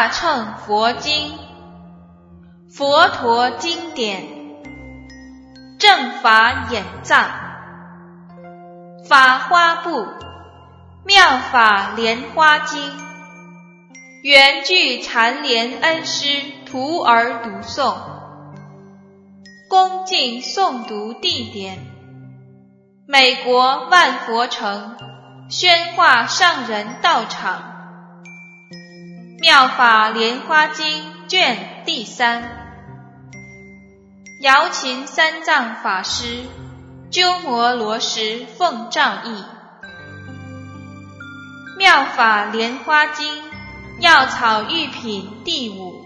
乘佛经，佛陀经典，正法眼藏，法花部，妙法莲花经，圆具禅莲恩师徒儿读诵，恭敬诵读地点：美国万佛城宣化上人道场，妙法莲花经卷第3，瑶琴三藏法师鸠摩罗什奉诏译，妙法莲花经药草喻品第5。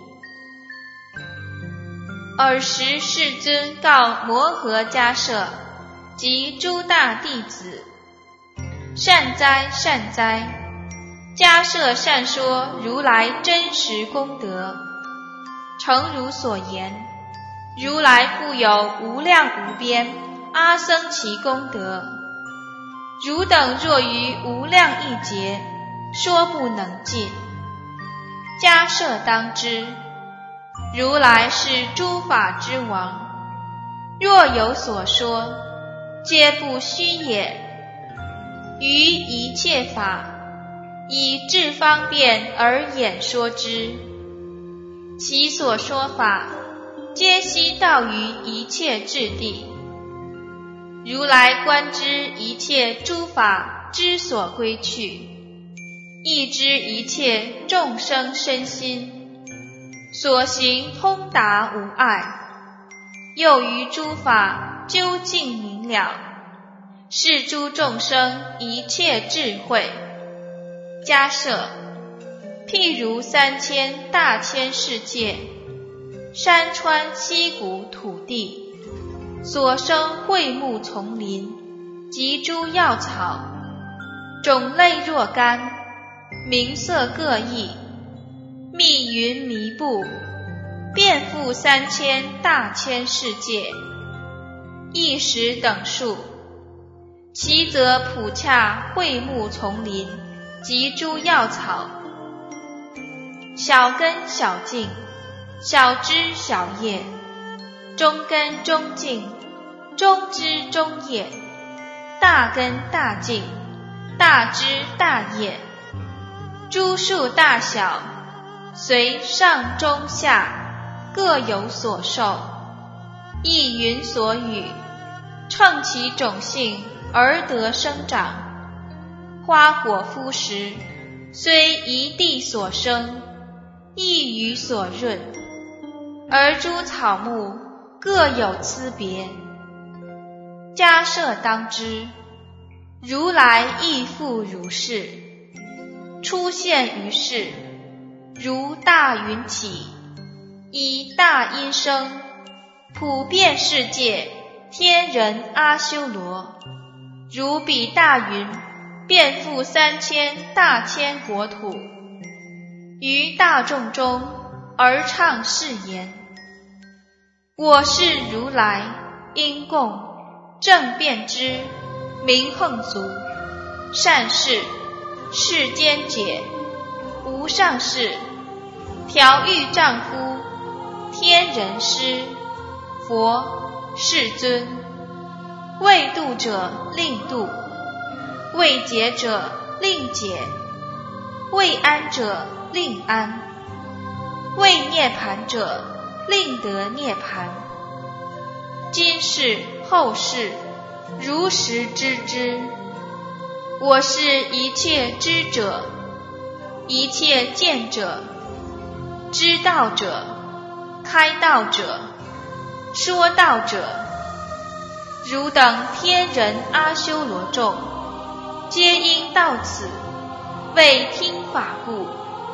尔时世尊告摩诃迦摄及诸大弟子：善哉善哉！迦摄善说如来真实功德，诚如所言，如来复有无量无边阿僧祇功德，汝等若于无量亿劫，说不能尽。迦摄当知，如来是诸法之王，若有所说，皆不虚也。于一切法，以智方便而演说之，其所说法，皆悉到于一切智地。如来观知一切诸法之所归去，亦知一切众生身心，所行通达无碍，又于诸法究竟明了，是诸众生一切智慧。迦摄，譬如3000大千世界，山川溪谷土地，所生卉木丛林及诸药草，种类若干，名色各异，密云弥布，遍覆3000大千世界，一时等数。其则普洽卉木丛林及诸药草，小根小茎，小枝小叶，中根中茎，中枝中叶，大根大茎，大枝大叶，诸树大小，随上中下各有所受，亦云所语，乘其种性而得生长。花果敷实，虽一地所生，一雨所润，而诸草木各有差别。迦摄当知，如来亦复如是，出现于世，如大云起，以大音声，普遍世界天人阿修罗，如彼大云，遍覆3000大千国土，于大众中而唱是言：我是如来，因供正遍知，明横足，善事，世间解，无上士，调御丈夫，天人师，佛世尊，未度者令度，未解者令解，未安者令安，未涅槃者令得涅槃。今世后世如实知之。我是一切知者，一切见者，知道者，开道者，说道者。汝等天人阿修罗众，皆因到此，为听法故。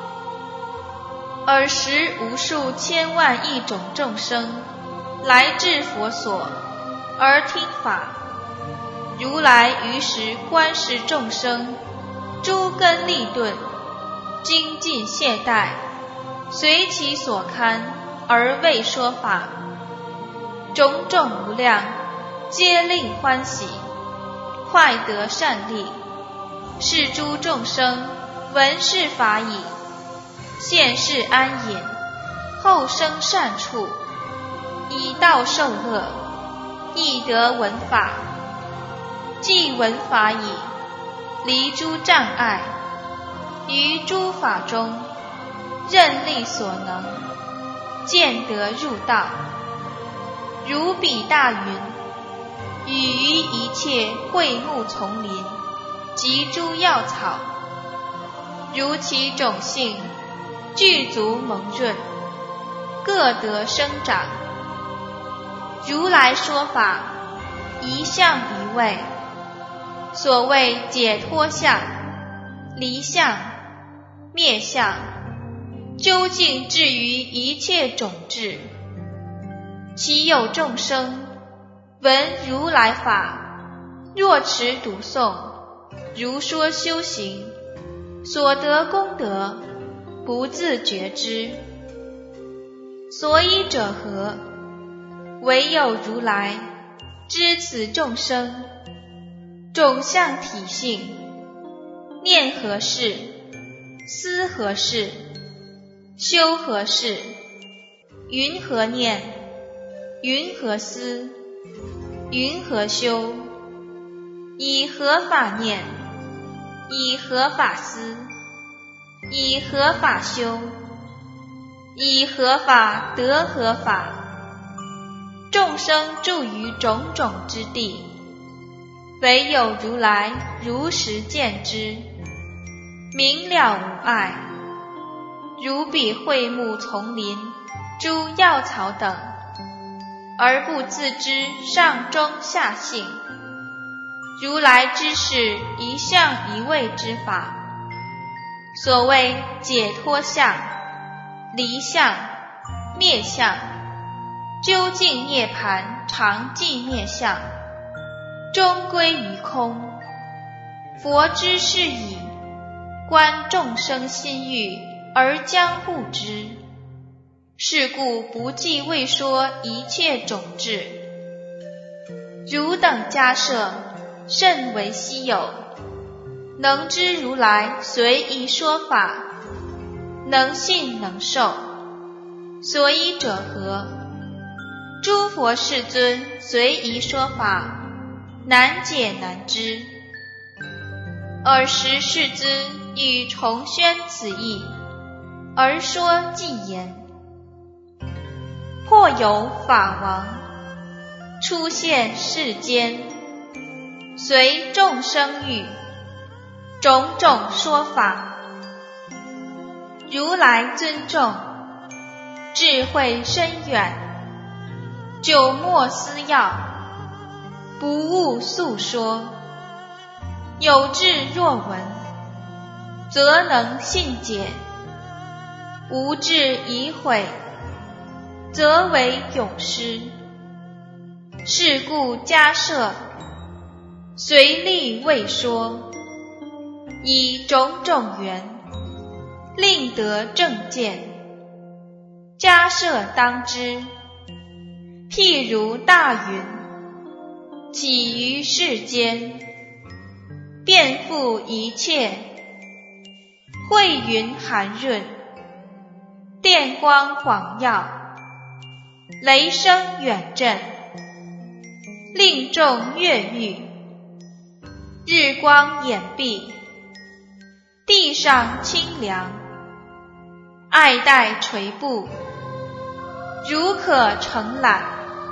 尔时无数千万亿种众生来至佛所而听法。如来于时观视众生诸根利钝，精进懈怠，随其所堪而为说法。种种无量，皆令欢喜，快得善利。是诸众生闻是法已， 现世安隐，后生善处，以道受乐，亦得闻法。既闻法已，离诸障碍，于诸法中，任力所能，见得入道。如彼大云，与于一切卉木丛林及诸药草，如其种性，具足蒙润，各得生长。如来说法，一相一味，所谓解脱相、离相、灭相，究竟至于一切种智。其有众生闻如来法，若持读诵，如说修行，所得功德，不自觉知。所以者何？唯有如来知此众生种相体性，念何事，思何事，修何事，云何念，云何思，云何修，以何法念，以何法思，以何法修，以何法得何法。众生住于种种之地，唯有如来如实见之，明了无碍。如彼卉木丛林、诸药草等，而不自知上中下性。如来知是一相一味之法，所谓解脱相、离相、灭相，究竟涅槃常寂灭相，终归于空。佛知是矣，观众生心欲而将不知。是故不计未说一切种智。汝等迦摄甚为稀有，能知如来随意说法，能信能受。所以者何？诸佛世尊随意说法，难解难知。尔时世尊欲重宣此义，而说偈言：或有法王出现世间，随众生欲，种种说法。如来尊重，智慧深远，久莫思要，不误诉说。有智若闻，则能信解；无智疑悔，则为永失。是故迦摄随力未说，以种种缘，令得正见。迦摄当知，譬如大云，起于世间，遍覆一切，慧云含润，电光广耀，雷声远震，令众悦欲。日光眼蔽，地上清凉，爱戴垂布，如可承揽。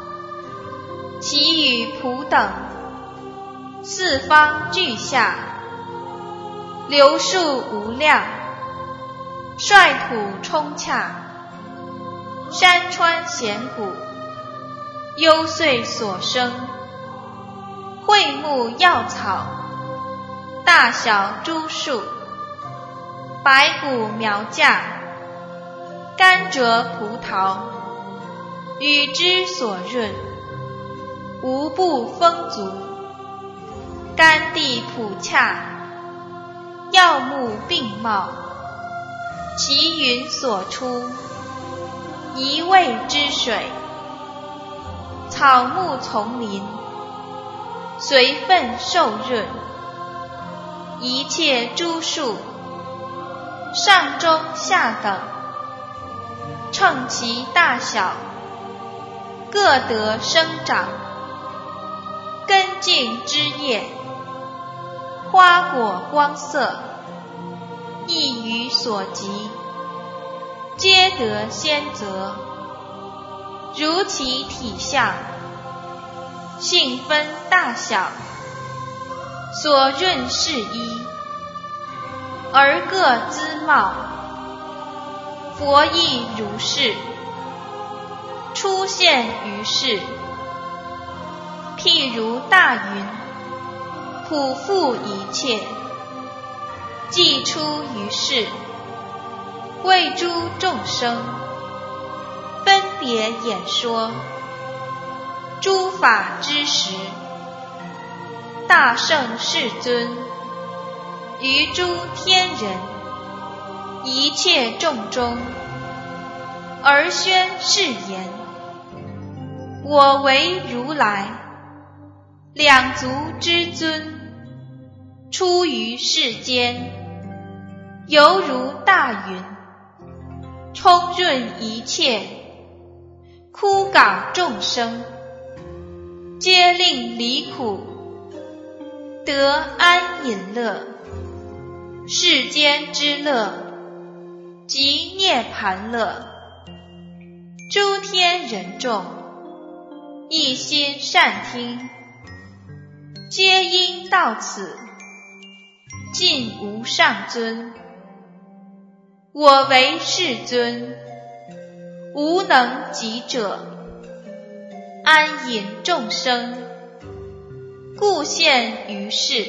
其余仆等，四方俱下，流数无量，率土冲洽，山川险谷，幽邃所生，卉木药草，大小诸树，白骨苗架，甘蔗葡萄，与之所润，无不丰足。甘地普洽，药木并茂，其云所出，一味之水。草木丛林，随分受润。一切诸树， 上中下等，称其大小，各得生长，根茎枝叶，花果光色，一于所及，皆得先择。如其体相，性分大小，所润适宜，而各姿貌，佛亦如是，出现于世。譬如大云，普覆一切，既出于世，为诸众生分别演说诸法之实。大圣世尊于诸天人一切众中而宣誓言：我为如来两足之尊，出于世间，犹如大云，充润一切枯槁众生，皆令离苦，得安隐乐。世间之乐，即涅盘乐。诸天人众一心善听，皆因到此，尽无上尊。我为世尊，无能及者，安隐众生，故现于世，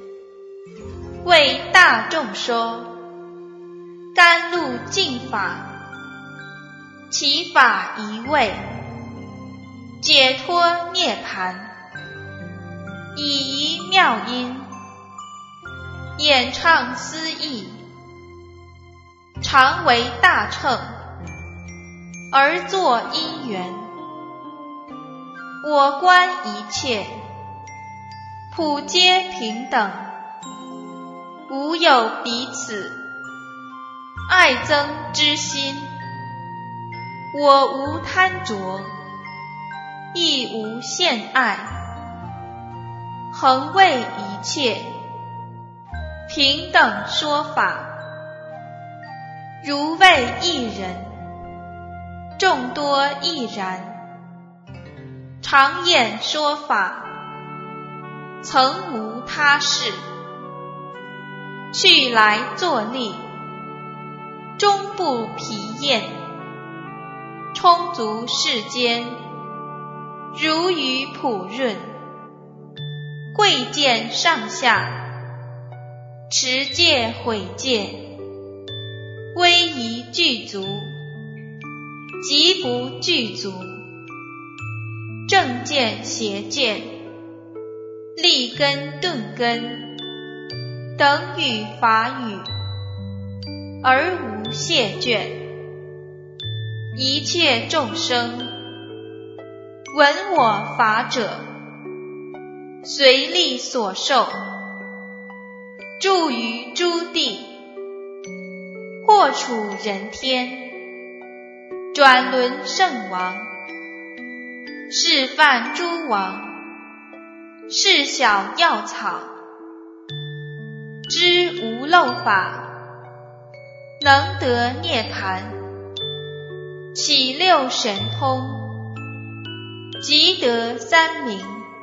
为大众说甘露净法，其法一味，解脱涅盘，以一妙音，演唱思义，常为大乘，而作因缘。我观一切，普皆平等，无有彼此，爱憎之心。我无贪着，亦无羡爱，恒为一切平等说法。如为一人，众多亦然。常演说法，曾无他事。去来坐立，终不疲厌，充足世间，如雨普润。贵贱上下，持戒毁戒，威仪具足，即不具足。正见邪见，立根顿根，等语法语，而无谢倦。一切众生闻我法者，随力所受，住于诸地，或处人天，转轮圣王，示范诸王，是小药草，知无漏法，能得涅盘，起六神通，即得三明。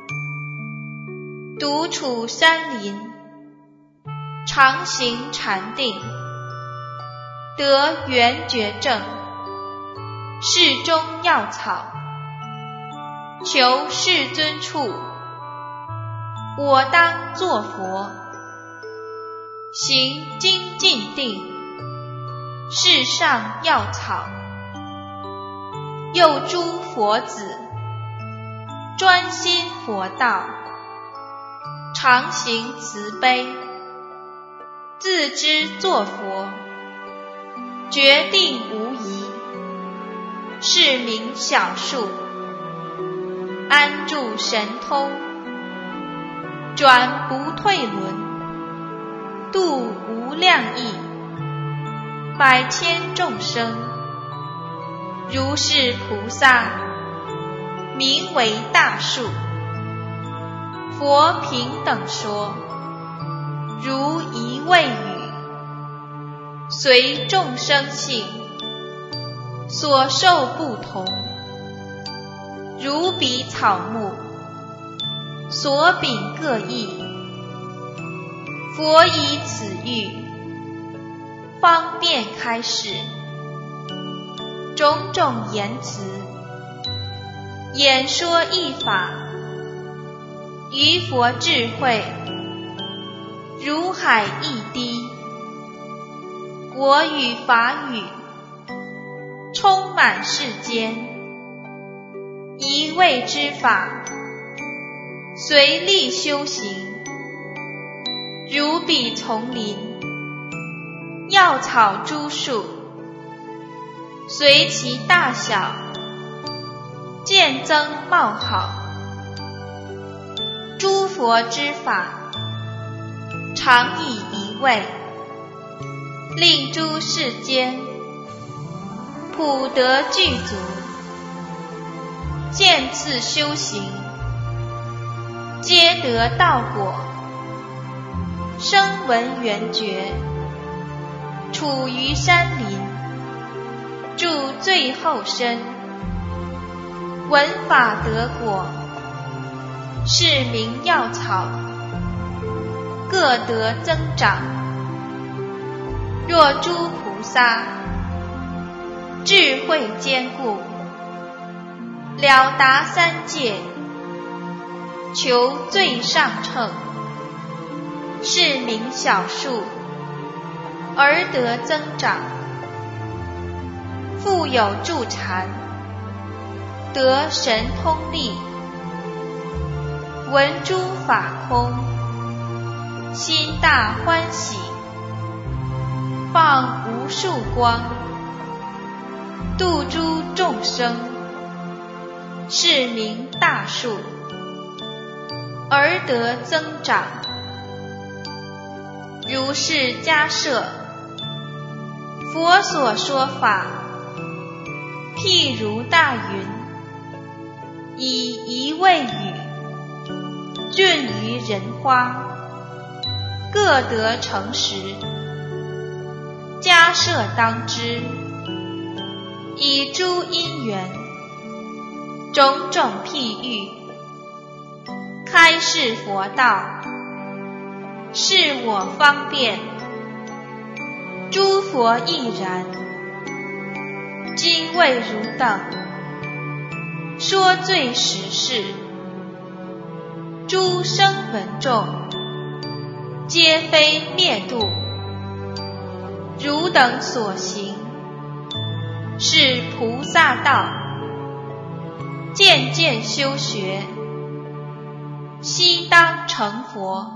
独处山林，常行禅定，得圆觉正，是中药草。求世尊处，我当作佛，行精进定，世上药草。又诸佛子，专心佛道，常行慈悲，自知作佛，决定无疑，是名小数。安住神通，转不退轮，度无量亿， 百千众生，如是菩萨，名为大树。佛平等说，如一谓语，随众生性，所受不同，如彼草木，所秉各异。佛以此喻，方便开示，种种言辞，演说义法，于佛智慧，如海一滴，国语法语，充满世间，一味之法，随力修行，如彼丛林，药草诸树，随其大小，渐增茂好。诸佛之法，常以一味，令诸世间普得具足，渐次修行，皆得道果，声闻缘觉，处于山林，住最后身，闻法得果，是名药草，各得增长。若诸菩萨智慧坚固，了达三界，求最上乘，是名小树，而得增长。复有助禅，得神通力，闻诸法空，心大欢喜，放无数光，度诸众生，是名大树，而得增长。如是迦摄，佛所说法，譬如大云，以一谓语，润于人花，各得成实。迦摄当知，以诸因缘，种种譬喻，开示佛道，是我方便，诸佛亦然。今谓汝等，说最实事，诸声闻众，皆非灭度。汝等所行，是菩萨道，渐渐修学，悉当成佛。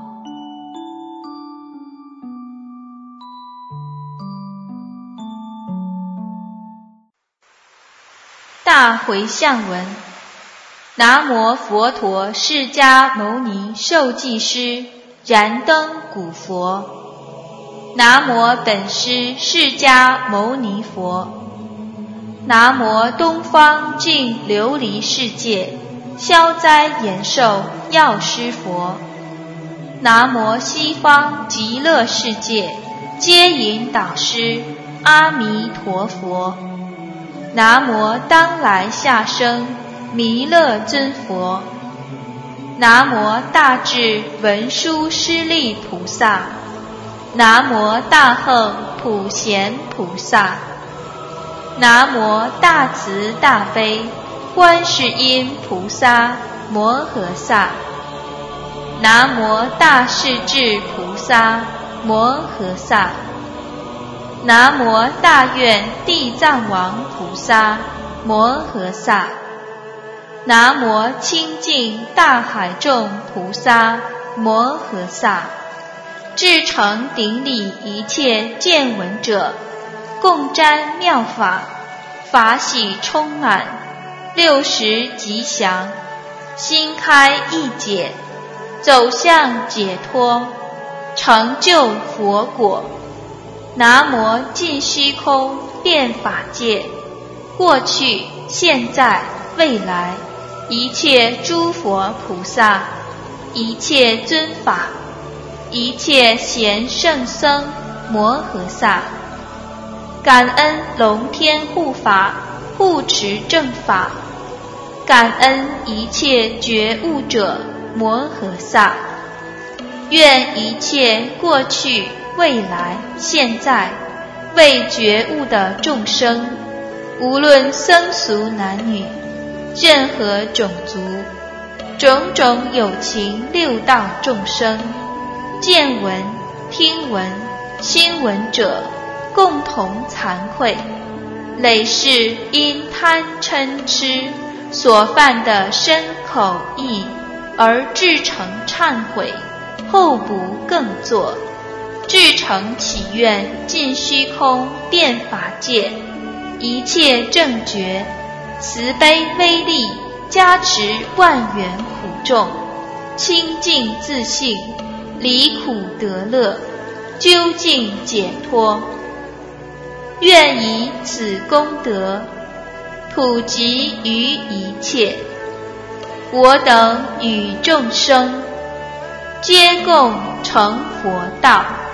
大回向文。南无佛陀释迦牟尼受记师燃灯古佛。南无本师释迦牟尼佛。南无东方净琉璃世界消灾延寿药师佛。南无西方极乐世界接引导师阿弥陀佛。南无当来下生弥勒尊佛。南无大智文殊师利菩萨。南无大横普贤菩萨。南无大慈大悲观世音菩萨摩诃萨。南无大势至菩萨摩诃萨。南无大愿地藏王菩萨摩诃萨。南无清净大海众菩萨摩诃萨。至诚顶礼一切见闻者，共沾妙法，法喜充满，60吉祥，心开意解，走向解脱，成就佛果。 南无尽虚空遍法界，过去现在未来一切诸佛菩萨，一切尊法，一切贤圣僧摩诃萨，感恩龙天护法护持正法，感恩一切觉悟者摩诃萨，愿一切过去未来现在未觉悟的众生，无论僧俗男女，任何种族，种种有情六道众生，见闻听闻心闻者，共同惭愧，累世因贪嗔痴所犯的身口意，而至诚忏悔，后不更作，至诚祈愿尽虚空遍法界一切正觉慈悲威力加持万缘苦众，清净自性，离苦得乐，究竟解脱。愿以此功德普及于一切，我等与众生皆共成佛道。